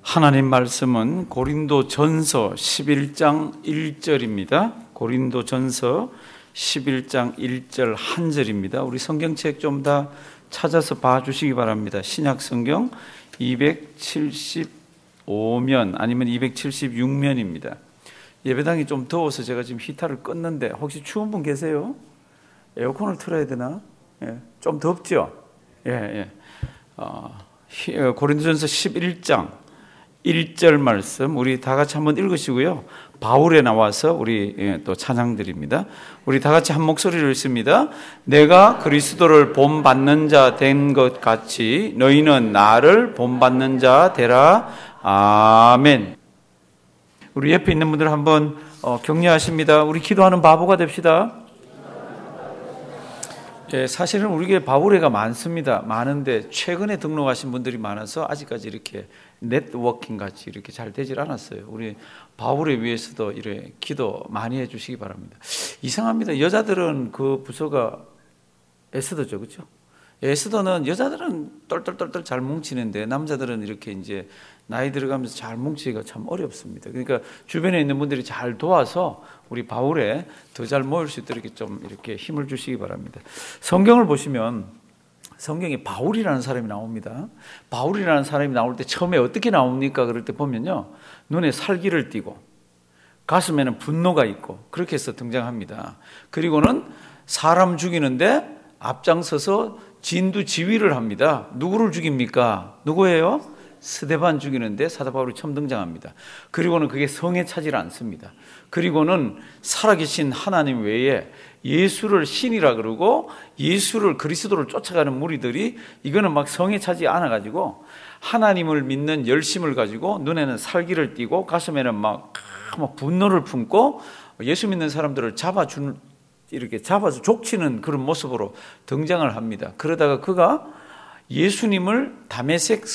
하나님 말씀은 고린도전서 11장 1절입니다. 고린도전서 11장 1절 한 절입니다. 우리 성경책 좀 다 찾아서 봐주시기 바랍니다. 신약성경 275면 아니면 276면입니다. 예배당이 좀 더워서 제가 지금 히터를 껐는데 혹시 추운 분 계세요? 에어컨을 틀어야 되나? 예, 좀 덥죠? 고린도전서 11장 1절 말씀 우리 다 같이 한번 읽으시고요. 바울에 나와서 우리 또 찬양드립니다. 우리 다 같이 한 목소리를 읽습니다. 내가 그리스도를 본받는 자 된 것 같이 너희는 나를 본받는 자 되라. 아멘. 우리 옆에 있는 분들 한번 격려하십니다. 우리 기도하는 바보가 됩시다. 예, 사실은 우리에게 바울회가 많은데 최근에 등록하신 분들이 많아서 아직까지 이렇게 네트워킹 같이 이렇게 잘 되질 않았어요. 우리 바울회 위해서도 이렇게 기도 많이 해주시기 바랍니다. 이상합니다. 여자들은 그 부서가 에스더죠, 그렇죠? 에스더는 여자들은 똘똘똘똘 잘 뭉치는데 남자들은 이렇게 이제 나이 들어가면서 잘 뭉치기가 참 어렵습니다. 그러니까 주변에 있는 분들이 잘 도와서 우리 바울에 더 잘 모일 수 있도록 이렇게 힘을 주시기 바랍니다. 성경을 보시면 성경에 바울이라는 사람이 나옵니다. 바울이라는 사람이 나올 때 처음에 어떻게 나옵니까? 그럴 때 보면요, 눈에 살기를 띠고 가슴에는 분노가 있고 그렇게 해서 등장합니다. 그리고는 사람 죽이는데 앞장서서 진두지휘를 합니다. 누구를 죽입니까? 누구예요? 스데반 죽이는데 사도 바울이 처음 등장합니다. 그리고는 그게 성에 차질 않습니다. 그리고는 살아계신 하나님 외에 예수를 신이라 그러고 예수를 그리스도를 쫓아가는 무리들이 이거는 막 성에 차지 않아가지고 하나님을 믿는 열심을 가지고 눈에는 살기를 띠고 가슴에는 막 분노를 품고 예수 믿는 사람들을 이렇게 잡아서 족치는 그런 모습으로 등장을 합니다. 그러다가 그가 예수님을 다메섹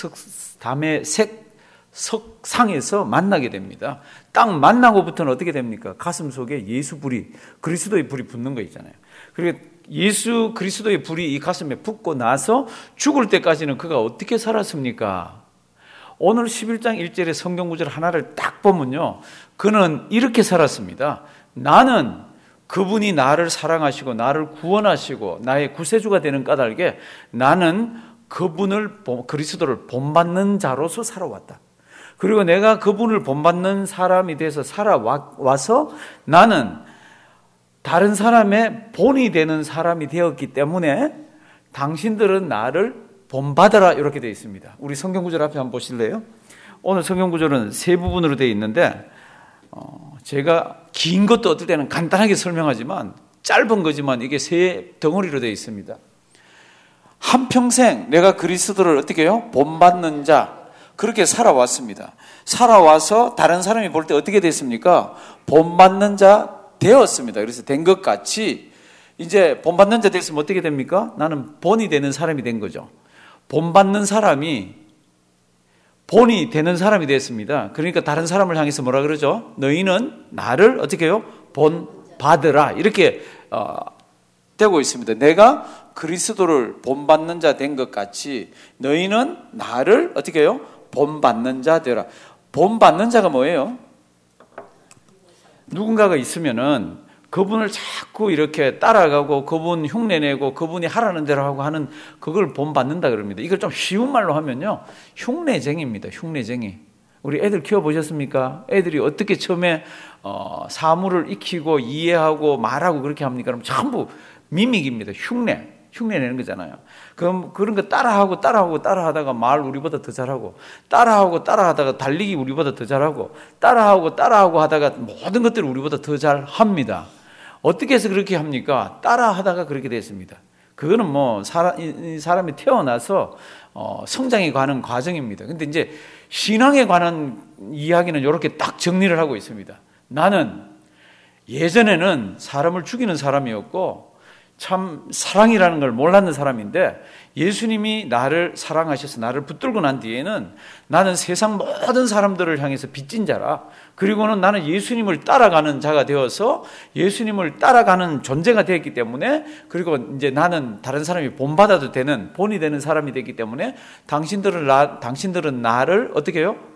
석상에서 만나게 됩니다. 딱 만나고부터는 어떻게 됩니까? 가슴 속에 예수 불이, 그리스도의 불이 붙는 거 있잖아요. 그리고 예수 그리스도의 불이 이 가슴에 붙고 나서 죽을 때까지는 그가 어떻게 살았습니까? 오늘 11장 1절의 성경 구절 하나를 딱 보면요, 그는 이렇게 살았습니다. 나는 그분이 나를 사랑하시고 나를 구원하시고 나의 구세주가 되는 까닭에 나는 그리스도를 본받는 자로서 살아왔다. 그리고 내가 그분을 본받는 사람이 돼서 살아와서 나는 다른 사람의 본이 되는 사람이 되었기 때문에 당신들은 나를 본받아라, 이렇게 되어 있습니다. 우리 성경 구절 앞에 한번 보실래요? 오늘 성경 구절은 세 부분으로 되어 있는데 제가 긴 것도 어떨 때는 간단하게 설명하지만 짧은 거지만 이게 세 덩어리로 되어 있습니다. 한평생 내가 그리스도를 어떻게 해요? 본받는 자, 그렇게 살아왔습니다. 살아와서 다른 사람이 볼 때 어떻게 됐습니까? 본받는 자 되었습니다. 그래서 된 것 같이 이제 본받는 자 됐으면 어떻게 됩니까? 나는 본이 되는 사람이 된 거죠. 본받는 사람이 본이 되는 사람이 됐습니다. 그러니까 다른 사람을 향해서 뭐라 그러죠? 너희는 나를 어떻게 해요? 본받으라, 이렇게 되고 있습니다. 내가 그리스도를 본받는 자 된 것 같이 너희는 나를 어떻게 해요? 본받는 자 되라. 본받는 자가 뭐예요? 누군가가 있으면은 그분을 자꾸 이렇게 따라가고 그분 흉내내고 그분이 하라는 대로 하고 하는 그걸 본받는다 그럽니다. 이걸 좀 쉬운 말로 하면요, 흉내쟁이입니다. 흉내쟁이. 우리 애들 키워보셨습니까? 애들이 어떻게 처음에 사물을 익히고 이해하고 말하고 그렇게 합니까? 그럼 전부 미믹입니다. 흉내내는 거잖아요. 그럼 그런 거 따라하다가 말 우리보다 더 잘하고, 따라하다가 달리기 우리보다 더 잘하고, 따라하고 하다가 모든 것들을 우리보다 더 잘합니다. 어떻게 해서 그렇게 합니까? 따라하다가 그렇게 됐습니다. 그거는 뭐 사람이 태어나서 성장해 가는 과정입니다. 근데 이제 신앙에 관한 이야기는 이렇게 딱 정리를 하고 있습니다. 나는 예전에는 사람을 죽이는 사람이었고 참 사랑이라는 걸 몰랐는 사람인데 예수님이 나를 사랑하셔서 나를 붙들고 난 뒤에는 나는 세상 모든 사람들을 향해서 빚진 자라. 그리고는 나는 예수님을 따라가는 자가 되어서 예수님을 따라가는 존재가 되었기 때문에, 그리고 이제 나는 다른 사람이 본받아도 되는, 본이 되는 사람이 되기 때문에 당신들은 나를 어떻게 해요?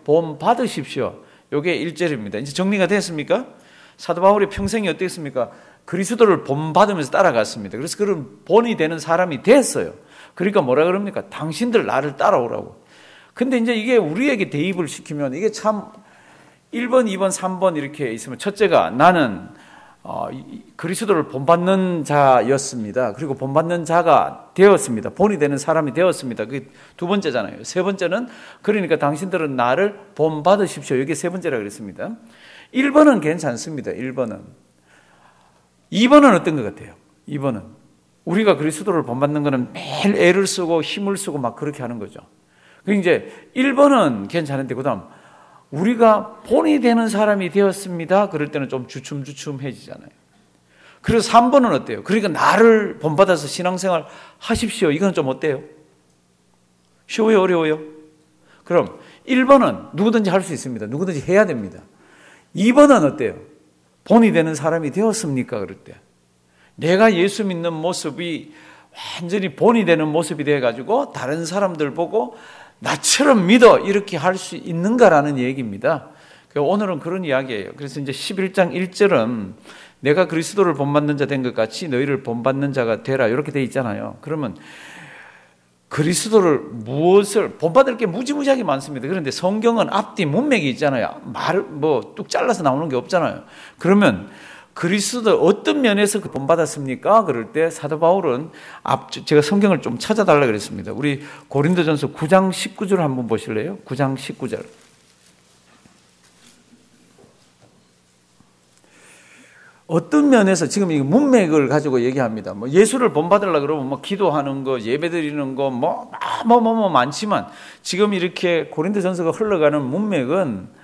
본 받으십시오. 요게 1절입니다. 이제 정리가 됐습니까? 사도 바울의 평생이 어땠습니까? 그리스도를 본받으면서 따라갔습니다. 그래서 그런 본이 되는 사람이 됐어요. 그러니까 뭐라 그럽니까? 당신들 나를 따라오라고. 근데 이제 이게 우리에게 대입을 시키면 이게 참 1번, 2번, 3번 이렇게 있으면 첫째가 나는 그리스도를 본받는 자였습니다. 그리고 본받는 자가 되었습니다. 본이 되는 사람이 되었습니다. 그게 두 번째잖아요. 세 번째는 그러니까 당신들은 나를 본받으십시오. 이게 세 번째라 그랬습니다. 1번은 괜찮습니다. 1번은. 2번은 어떤 것 같아요? 2번은 우리가 그리스도를 본받는 것은 매일 애를 쓰고 힘을 쓰고 막 그렇게 하는 거죠. 그 이제 1번은 괜찮은데 그다음 우리가 본이 되는 사람이 되었습니다. 그럴 때는 좀 주춤주춤해지잖아요. 그래서 3번은 어때요? 그러니까 나를 본받아서 신앙생활 하십시오. 이건 좀 어때요? 쉬워요? 어려워요? 그럼 1번은 누구든지 할 수 있습니다. 누구든지 해야 됩니다. 2번은 어때요? 본이 되는 사람이 되었습니까? 그럴 때 내가 예수 믿는 모습이 완전히 본이 되는 모습이 돼가지고 다른 사람들 보고 나처럼 믿어 이렇게 할 수 있는가라는 얘기입니다. 오늘은 그런 이야기예요. 그래서 이제 11장 1절은 내가 그리스도를 본받는 자 된 것 같이 너희를 본받는 자가 되라 이렇게 돼 있잖아요. 그러면 그리스도를 무엇을 본받을 게 무지무지하게 많습니다. 그런데 성경은 앞뒤 문맥이 있잖아요. 말을 뚝 잘라서 나오는 게 없잖아요. 그러면 그리스도 어떤 면에서 본받았습니까? 그럴 때 사도 바울은 제가 성경을 좀 찾아달라 그랬습니다. 우리 고린도전서 9장 19절 한번 보실래요? 9장 19절. 어떤 면에서 지금 이 문맥을 가지고 얘기합니다. 예수를 본받으려고 그러면 기도하는 거, 예배드리는 거, 많지만 지금 이렇게 고린도전서가 흘러가는 문맥은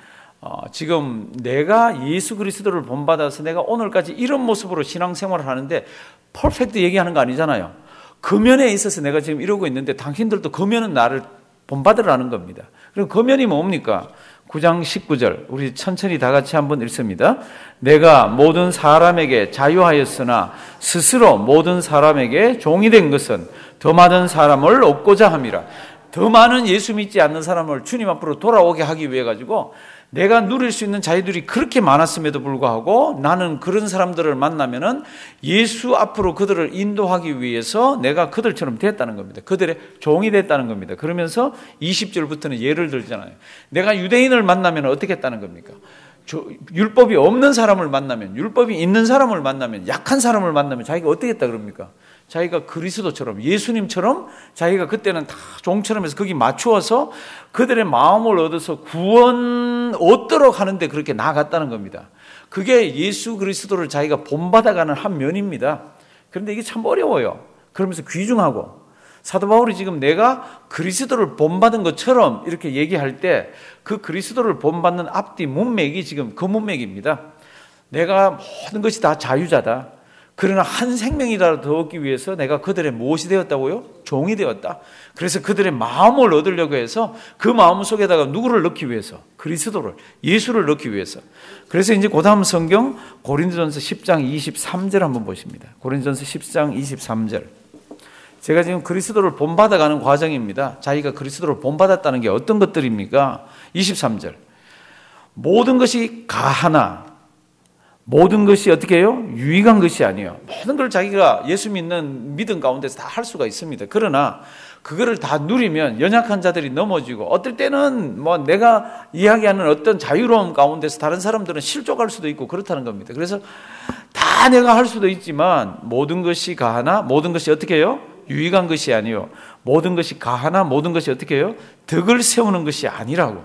지금 내가 예수 그리스도를 본받아서 내가 오늘까지 이런 모습으로 신앙생활을 하는데 퍼펙트 얘기하는 거 아니잖아요. 그 면에 있어서 내가 지금 이러고 있는데 당신들도 그 면은 나를 본받으라는 겁니다. 그럼 그 면이 뭡니까? 9장 19절 우리 천천히 다 같이 한번 읽습니다. 내가 모든 사람에게 자유하였으나 스스로 모든 사람에게 종이 된 것은 더 많은 사람을 얻고자 함이라. 더 많은 예수 믿지 않는 사람을 주님 앞으로 돌아오게 하기 위해 가지고 내가 누릴 수 있는 자유들이 그렇게 많았음에도 불구하고 나는 그런 사람들을 만나면은 예수 앞으로 그들을 인도하기 위해서 내가 그들처럼 됐다는 겁니다. 그들의 종이 됐다는 겁니다. 그러면서 20절부터는 예를 들잖아요. 내가 유대인을 만나면 어떻게 했다는 겁니까? 율법이 없는 사람을 만나면, 율법이 있는 사람을 만나면, 약한 사람을 만나면 자기가 어떻게 했다 그럽니까? 자기가 그리스도처럼 예수님처럼 자기가 그때는 다 종처럼 해서 거기 맞추어서 그들의 마음을 얻어서 구원 얻도록 하는데 그렇게 나아갔다는 겁니다. 그게 예수 그리스도를 자기가 본받아가는 한 면입니다. 그런데 이게 참 어려워요. 그러면서 귀중하고 사도 바울이 지금 내가 그리스도를 본받은 것처럼 이렇게 얘기할 때 그 그리스도를 본받는 앞뒤 문맥이 지금 그 문맥입니다. 내가 모든 것이 다 자유자다. 그러나 한 생명이라도 더 얻기 위해서 내가 그들의 무엇이 되었다고요? 종이 되었다. 그래서 그들의 마음을 얻으려고 해서 그 마음 속에다가 누구를 넣기 위해서? 그리스도를, 예수를 넣기 위해서. 그래서 이제 그 다음 성경 고린도전서 10장 23절 한번 보십니다. 고린도전서 10장 23절. 제가 지금 그리스도를 본받아가는 과정입니다. 자기가 그리스도를 본받았다는 게 어떤 것들입니까? 23절. 모든 것이 가하나 모든 것이 어떻게 해요? 유익한 것이 아니에요. 모든 걸 자기가 예수 믿는 믿음 가운데서 다 할 수가 있습니다. 그러나 그거를 다 누리면 연약한 자들이 넘어지고 어떨 때는 내가 이야기하는 어떤 자유로움 가운데서 다른 사람들은 실족할 수도 있고 그렇다는 겁니다. 그래서 다 내가 할 수도 있지만 모든 것이 가하나 모든 것이 어떻게 해요? 유익한 것이 아니요. 모든 것이 가하나 모든 것이 어떻게 해요? 덕을 세우는 것이 아니라고.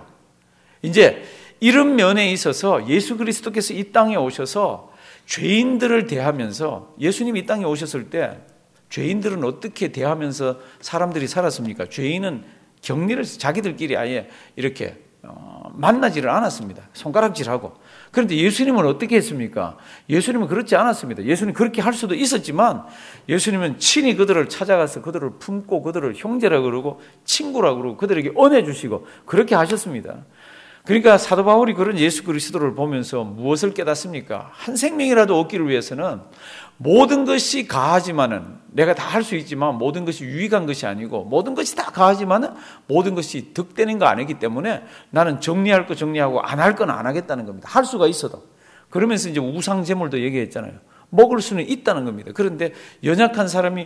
이제 이런 면에 있어서 예수 그리스도께서 이 땅에 오셔서 죄인들을 대하면서 예수님이 이 땅에 오셨을 때 죄인들은 어떻게 대하면서 사람들이 살았습니까? 죄인은 격리를 자기들끼리 아예 이렇게 만나지를 않았습니다. 손가락질하고. 그런데 예수님은 어떻게 했습니까? 예수님은 그렇지 않았습니다. 예수님은 그렇게 할 수도 있었지만 예수님은 친히 그들을 찾아가서 그들을 품고 그들을 형제라 그러고 친구라 그러고 그들에게恩해 주시고 그렇게 하셨습니다. 그러니까 사도 바울이 그런 예수 그리스도를 보면서 무엇을 깨닫습니까? 한 생명이라도 얻기를 위해서는 모든 것이 가하지만은, 내가 다 할 수 있지만 모든 것이 유익한 것이 아니고, 모든 것이 다 가하지만은 모든 것이 득되는 거 아니기 때문에 나는 정리할 거 정리하고 안 할 건 안 하겠다는 겁니다. 할 수가 있어도. 그러면서 이제 우상제물도 얘기했잖아요. 먹을 수는 있다는 겁니다. 그런데 연약한 사람이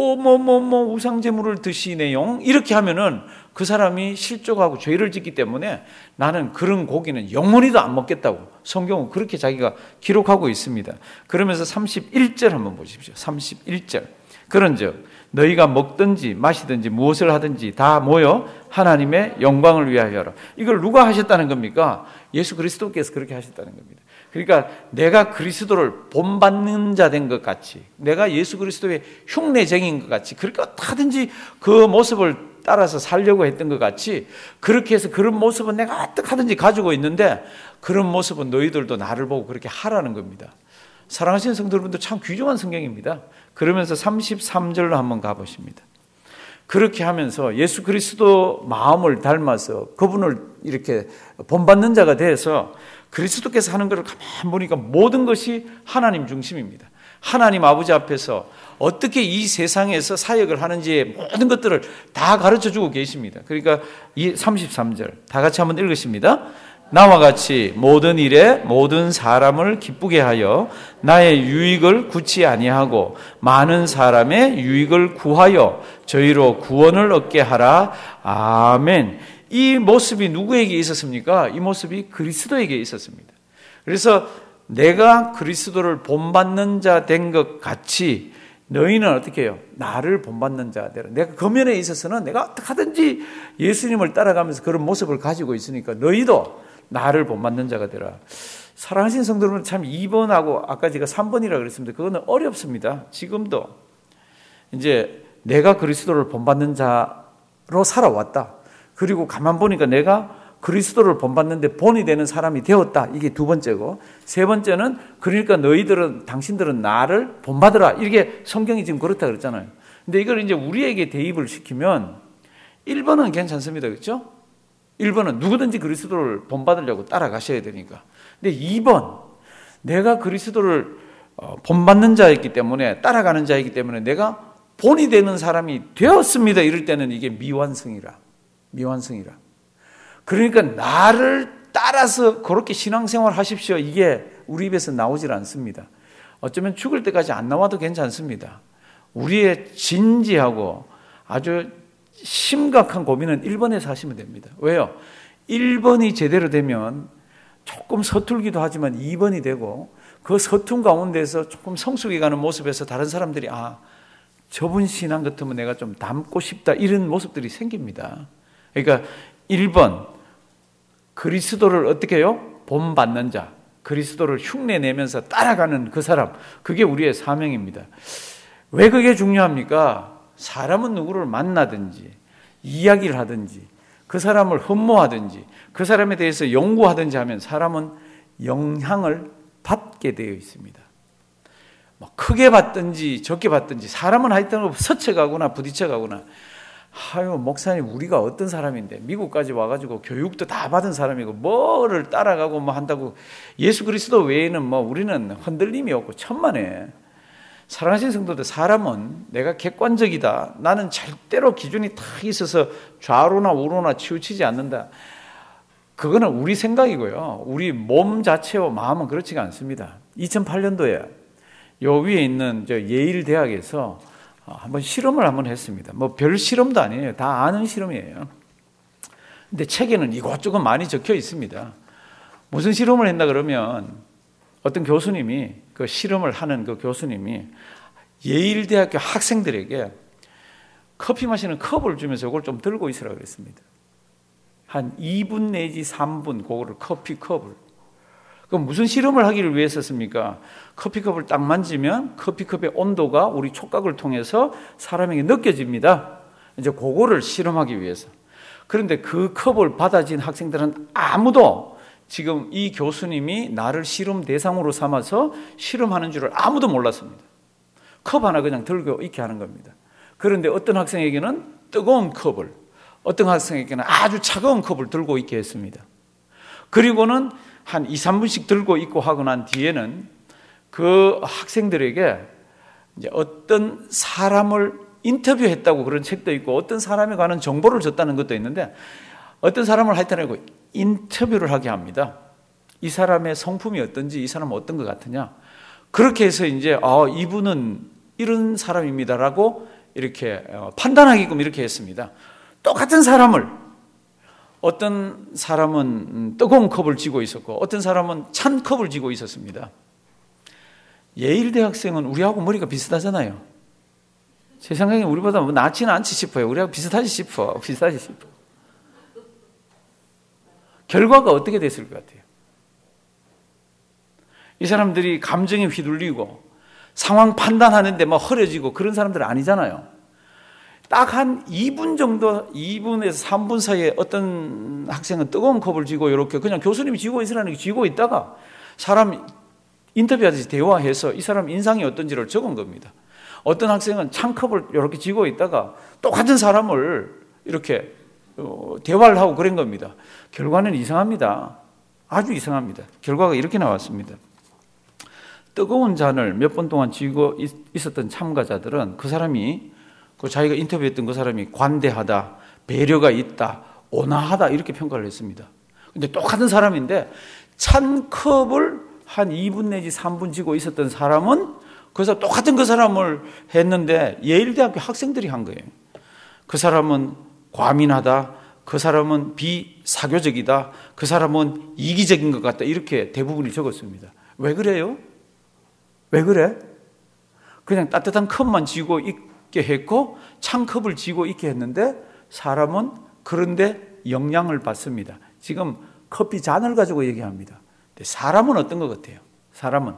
우상제물을 드시네요, 이렇게 하면은 그 사람이 실족하고 죄를 짓기 때문에 나는 그런 고기는 영원히도 안 먹겠다고 성경은 그렇게 자기가 기록하고 있습니다. 그러면서 31절 한번 보십시오. 31절. 그런즉 너희가 먹든지 마시든지 무엇을 하든지 다 모여 하나님의 영광을 위하여라. 이걸 누가 하셨다는 겁니까? 예수 그리스도께서 그렇게 하셨다는 겁니다. 그러니까 내가 그리스도를 본받는 자 된 것 같이, 내가 예수 그리스도의 흉내쟁인 것 같이, 그렇게 어떻게든지 그 모습을 따라서 살려고 했던 것 같이, 그렇게 해서 그런 모습은 내가 어떻게 하든지 가지고 있는데, 그런 모습은 너희들도 나를 보고 그렇게 하라는 겁니다. 사랑하시는 성도 여러분들, 참 귀중한 성경입니다. 그러면서 33절로 한번 가보십니다. 그렇게 하면서 예수 그리스도 마음을 닮아서 그분을 이렇게 본받는 자가 돼서 그리스도께서 하는 것을 가만히 보니까 모든 것이 하나님 중심입니다. 하나님 아버지 앞에서 어떻게 이 세상에서 사역을 하는지의 모든 것들을 다 가르쳐주고 계십니다. 그러니까 이 33절 다 같이 한번 읽으십니다. 나와 같이 모든 일에 모든 사람을 기쁘게 하여 나의 유익을 굳이 아니하고 많은 사람의 유익을 구하여 저희로 구원을 얻게 하라. 아멘. 이 모습이 누구에게 있었습니까? 이 모습이 그리스도에게 있었습니다. 그래서 내가 그리스도를 본받는 자 된 것 같이 너희는 어떻게 해요? 나를 본받는 자 되라. 내가 그 면에 있어서는 내가 어떻게 하든지 예수님을 따라가면서 그런 모습을 가지고 있으니까 너희도 나를 본받는 자가 되라. 사랑하신 성도 여러분, 참 2번하고 아까 제가 3번이라고 그랬습니다. 그거는 어렵습니다. 지금도 이제 내가 그리스도를 본받는 자로 살아왔다. 그리고 가만 보니까 내가 그리스도를 본받는데 본이 되는 사람이 되었다. 이게 두 번째고, 세 번째는 그러니까 당신들은 나를 본받으라. 이게 성경이 지금 그렇다 그랬잖아요. 근데 이걸 이제 우리에게 대입을 시키면 1번은 괜찮습니다. 그렇죠? 1번은 누구든지 그리스도를 본받으려고 따라가셔야 되니까. 근데 2번, 내가 그리스도를 본받는 자이기 때문에, 따라가는 자이기 때문에 내가 본이 되는 사람이 되었습니다. 이럴 때는 이게 미완성이라. 그러니까 나를 따라서 그렇게 신앙생활 하십시오. 이게 우리 입에서 나오질 않습니다. 어쩌면 죽을 때까지 안 나와도 괜찮습니다. 우리의 진지하고 아주 심각한 고민은 1번에서 하시면 됩니다. 왜요? 1번이 제대로 되면 조금 서툴기도 하지만 2번이 되고, 그 서툰 가운데서 조금 성숙해 가는 모습에서 다른 사람들이 저분 신앙 같으면 내가 좀 닮고 싶다, 이런 모습들이 생깁니다. 그러니까 1번, 그리스도를 어떻게 해요? 본받는 자, 그리스도를 흉내내면서 따라가는 그 사람, 그게 우리의 사명입니다. 왜 그게 중요합니까? 사람은 누구를 만나든지 이야기를 하든지 그 사람을 흠모하든지 그 사람에 대해서 연구하든지 하면 사람은 영향을 받게 되어 있습니다. 크게 받든지 적게 받든지 사람은 하여튼 스쳐가거나 부딪혀가거나, 목사님 우리가 어떤 사람인데 미국까지 와가지고 교육도 다 받은 사람이고 뭐를 따라가고 한다고, 예수 그리스도 외에는 우리는 흔들림이 없고 천만에. 사랑하시는 성도들, 사람은 내가 객관적이다, 나는 절대로 기준이 다 있어서 좌로나 우로나 치우치지 않는다, 그거는 우리 생각이고요. 우리 몸 자체와 마음은 그렇지가 않습니다. 2008년도에 요 위에 있는 예일 대학에서 한번 실험을 한번 했습니다. 별 실험도 아니에요. 다 아는 실험이에요. 근데 책에는 이것저것 많이 적혀 있습니다. 무슨 실험을 했나 그러면, 어떤 교수님이, 그 실험을 하는 그 교수님이 예일대학교 학생들에게 커피 마시는 컵을 주면서 이걸 좀 들고 있으라고 그랬습니다. 한 2분 내지 3분 그거를, 커피컵을. 그럼 무슨 실험을 하기를 위해서였습니까? 커피컵을 딱 만지면 커피컵의 온도가 우리 촉각을 통해서 사람에게 느껴집니다. 이제 그거를 실험하기 위해서. 그런데 그 컵을 받아진 학생들은 아무도 지금 이 교수님이 나를 실험 대상으로 삼아서 실험하는 줄을 아무도 몰랐습니다. 컵 하나 그냥 들고 있게 하는 겁니다. 그런데 어떤 학생에게는 뜨거운 컵을, 어떤 학생에게는 아주 차가운 컵을 들고 있게 했습니다. 그리고는 한 2, 3분씩 들고 있고 하고 난 뒤에는 그 학생들에게 이제 어떤 사람을 인터뷰했다고 그런 책도 있고 어떤 사람에 관한 정보를 줬다는 것도 있는데 어떤 사람을 하여튼 인터뷰를 하게 합니다. 이 사람의 성품이 어떤지, 이 사람은 어떤 것 같으냐. 그렇게 해서 이제 이분은 이런 사람입니다라고 이렇게 판단하게끔 이렇게 했습니다. 똑같은 사람을 어떤 사람은 뜨거운 컵을 쥐고 있었고 어떤 사람은 찬 컵을 쥐고 있었습니다. 예일 대학생은 우리하고 머리가 비슷하잖아요. 제 생각에 우리보다 낫지는 않지 싶어요. 우리하고 비슷하지 싶어. 결과가 어떻게 됐을 것 같아요? 이 사람들이 감정에 휘둘리고 상황 판단하는데 막 흐려지고 그런 사람들은 아니잖아요. 딱 한 2분 정도, 2분에서 3분 사이에 어떤 학생은 뜨거운 컵을 쥐고 이렇게 그냥 교수님이 쥐고 있으라는 게 쥐고 있다가 사람 인터뷰하듯이 대화해서 이 사람 인상이 어떤지를 적은 겁니다. 어떤 학생은 찬 컵을 이렇게 쥐고 있다가 똑같은 사람을 이렇게 대화를 하고 그런 겁니다. 결과는 이상합니다. 아주 이상합니다. 결과가 이렇게 나왔습니다. 뜨거운 잔을 몇 번 동안 쥐고 있었던 참가자들은 그 사람이 자기가 인터뷰했던 그 사람이 관대하다, 배려가 있다, 온화하다 이렇게 평가를 했습니다. 근데 똑같은 사람인데 찬 컵을 한 2분 내지 3분 쥐고 있었던 사람은 그래서 똑같은 그 사람을 했는데 예일대학교 학생들이 한 거예요. 그 사람은 과민하다, 그 사람은 비사교적이다, 그 사람은 이기적인 것 같다 이렇게 대부분이 적었습니다. 왜 그래요? 왜 그래? 그냥 따뜻한 컵만 쥐고 있게 했고 찬 컵을 쥐고 있게 했는데 사람은 그런데 영향을 받습니다. 지금 커피 잔을 가지고 얘기합니다. 근데 사람은 어떤 것 같아요? 사람은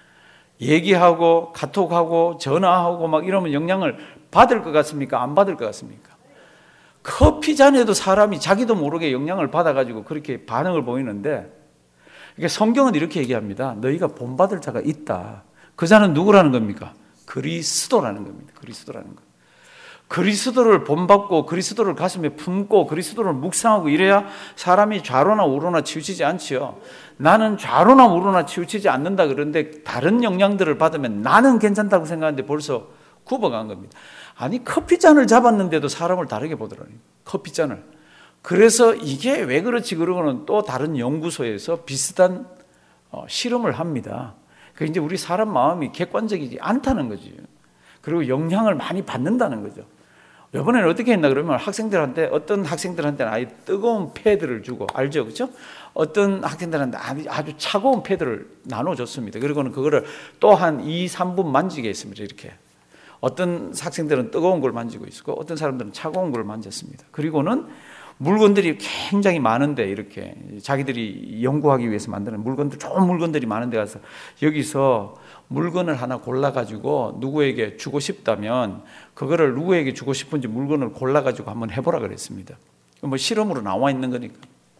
얘기하고 카톡하고 전화하고 막 이러면 영향을 받을 것 같습니까? 안 받을 것 같습니까? 커피 잔에도 사람이 자기도 모르게 영향을 받아가지고 그렇게 반응을 보이는데 그러니까 성경은 이렇게 얘기합니다. 너희가 본받을 자가 있다. 그 자는 누구라는 겁니까? 그리스도라는 겁니다. 그리스도라는 것. 그리스도를 본받고 그리스도를 가슴에 품고 그리스도를 묵상하고 이래야 사람이 좌로나 우로나 치우치지 않지요. 나는 좌로나 우로나 치우치지 않는다 그러는데 다른 영향들을 받으면 나는 괜찮다고 생각하는데 벌써 굽어간 겁니다. 아니 커피잔을 잡았는데도 사람을 다르게 보더라고요. 커피잔을. 그래서 이게 왜 그렇지 그러고는 또 다른 연구소에서 비슷한 실험을 합니다. 그 이제 우리 사람 마음이 객관적이지 않다는 거지. 그리고 영향을 많이 받는다는 거죠. 이번에는 어떻게 했나 그러면 어떤 학생들한테는 아주 뜨거운 패드를 주고 알죠, 그렇죠? 어떤 학생들한테 아주 차가운 패드를 나눠줬습니다. 그리고는 그거를 또 한 2, 3분 만지게 했습니다. 이렇게 어떤 학생들은 뜨거운 걸 만지고 있었고 어떤 사람들은 차가운 걸 만졌습니다. 그리고는 물건들이 굉장히 많은데 이렇게 자기들이 연구하기 위해서 만드는 물건들, 좋은 물건들이 많은데 가서 여기서 물건을 하나 골라가지고 누구에게 주고 싶다면 그거를 누구에게 주고 싶은지 물건을 골라가지고 한번 해보라 그랬습니다. 뭐 실험으로 나와 있는 거니까.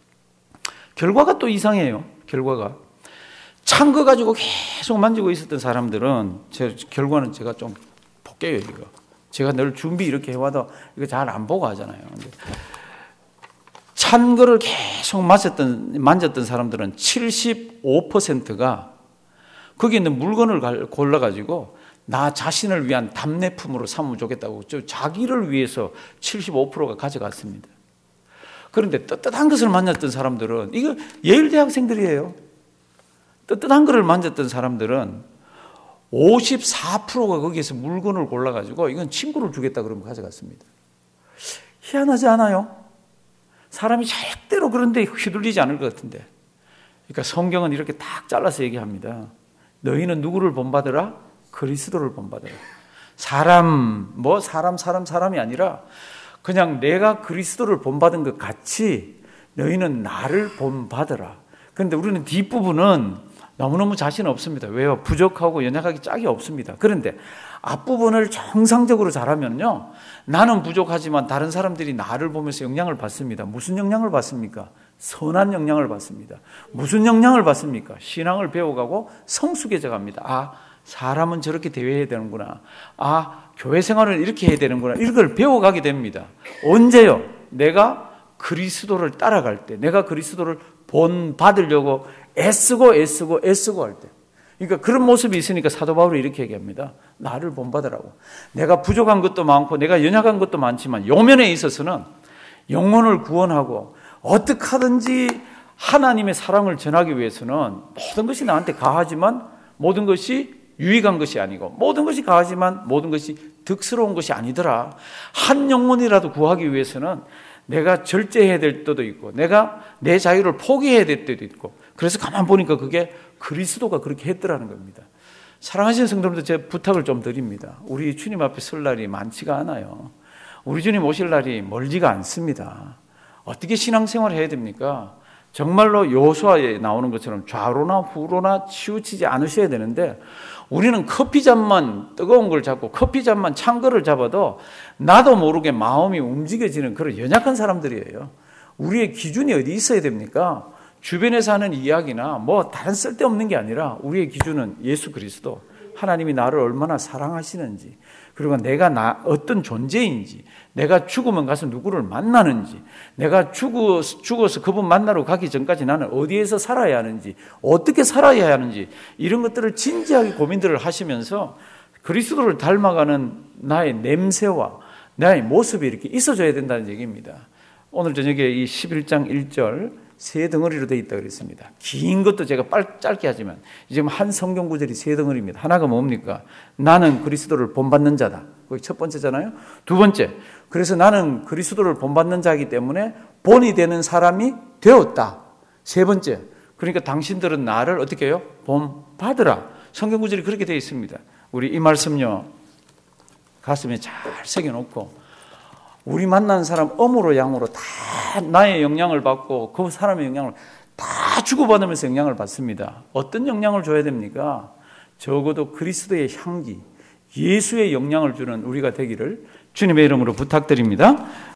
결과가 또 이상해요. 결과가. 찬 거 가지고 계속 만지고 있었던 사람들은 결과는 제가 좀 볼게요. 이거. 제가 늘 준비 이렇게 해와도 이거 잘 안 보고 하잖아요. 찬 거를 계속 만졌던 사람들은 75%가 거기 있는 물건을 골라가지고 나 자신을 위한 답례품으로 삼으면 좋겠다고 자기를 위해서 75%가 가져갔습니다. 그런데 뜨뜻한 것을 만졌던 사람들은 이거 예일 대학생들이에요. 뜨뜻한 것을 만졌던 사람들은 54%가 거기에서 물건을 골라가지고 이건 친구를 주겠다 그러면 가져갔습니다. 희한하지 않아요? 사람이 절대로 그런데 휘둘리지 않을 것 같은데. 그러니까 성경은 이렇게 딱 잘라서 얘기합니다. 너희는 누구를 본받으라? 그리스도를 본받으라. 사람이 아니라 그냥 내가 그리스도를 본받은 것 같이 너희는 나를 본받으라. 그런데 우리는 뒷부분은 너무너무 자신 없습니다. 왜요? 부족하고 연약하기 짝이 없습니다. 그런데 앞부분을 정상적으로 잘하면요, 나는 부족하지만 다른 사람들이 나를 보면서 영향을 받습니다. 무슨 영향을 받습니까? 선한 영향을 받습니다. 무슨 영향을 받습니까? 신앙을 배워가고 성숙해져 갑니다. 아, 사람은 저렇게 대해야 되는구나. 아, 교회 생활을 이렇게 해야 되는구나. 이걸 배워가게 됩니다. 언제요? 내가 그리스도를 따라갈 때, 내가 그리스도를 본받으려고 애쓰고 할 때, 그러니까 그런 모습이 있으니까 사도 바울이 이렇게 얘기합니다. 나를 본받으라고. 내가 부족한 것도 많고 내가 연약한 것도 많지만 요면에 있어서는 영혼을 구원하고 어떻게 하든지 하나님의 사랑을 전하기 위해서는 모든 것이 나한테 가하지만 모든 것이 유익한 것이 아니고 모든 것이 가하지만 모든 것이 득스러운 것이 아니더라. 한 영혼이라도 구하기 위해서는 내가 절제해야 될 때도 있고 내가 내 자유를 포기해야 될 때도 있고, 그래서 가만 보니까 그게 그리스도가 그렇게 했더라는 겁니다. 사랑하시는 성도님들, 제 부탁을 좀 드립니다. 우리 주님 앞에 설 날이 많지가 않아요. 우리 주님 오실 날이 멀지가 않습니다. 어떻게 신앙생활을 해야 됩니까? 정말로 여호수아에 나오는 것처럼 좌로나 후로나 치우치지 않으셔야 되는데, 우리는 커피잔만 뜨거운 걸 잡고 커피잔만 찬 거를 잡아도 나도 모르게 마음이 움직여지는 그런 연약한 사람들이에요. 우리의 기준이 어디 있어야 됩니까? 주변에서 하는 이야기나 뭐 다른 쓸데없는 게 아니라 우리의 기준은 예수 그리스도, 하나님이 나를 얼마나 사랑하시는지, 그리고 내가 어떤 존재인지, 내가 죽으면 가서 누구를 만나는지, 내가 죽어서 그분 만나러 가기 전까지 나는 어디에서 살아야 하는지, 어떻게 살아야 하는지, 이런 것들을 진지하게 고민들을 하시면서 그리스도를 닮아가는 나의 냄새와 나의 모습이 이렇게 있어져야 된다는 얘기입니다. 오늘 저녁에 이 11장 1절 세 덩어리로 되어 있다고 그랬습니다. 긴 것도 제가 짧게 하지만 지금 한 성경 구절이 세 덩어리입니다. 하나가 뭡니까? 나는 그리스도를 본받는 자다. 그게 첫 번째잖아요. 두 번째, 그래서 나는 그리스도를 본받는 자이기 때문에 본이 되는 사람이 되었다. 세 번째, 그러니까 당신들은 나를 어떻게 해요? 본받으라. 성경 구절이 그렇게 되어 있습니다. 우리 이 말씀요 가슴에 잘 새겨놓고, 우리 만난 사람 음으로 양으로 다 나의 영향을 받고 그 사람의 영향을 다 주고받으면서 영향을 받습니다. 어떤 영향을 줘야 됩니까? 적어도 그리스도의 향기, 예수의 영향을 주는 우리가 되기를 주님의 이름으로 부탁드립니다.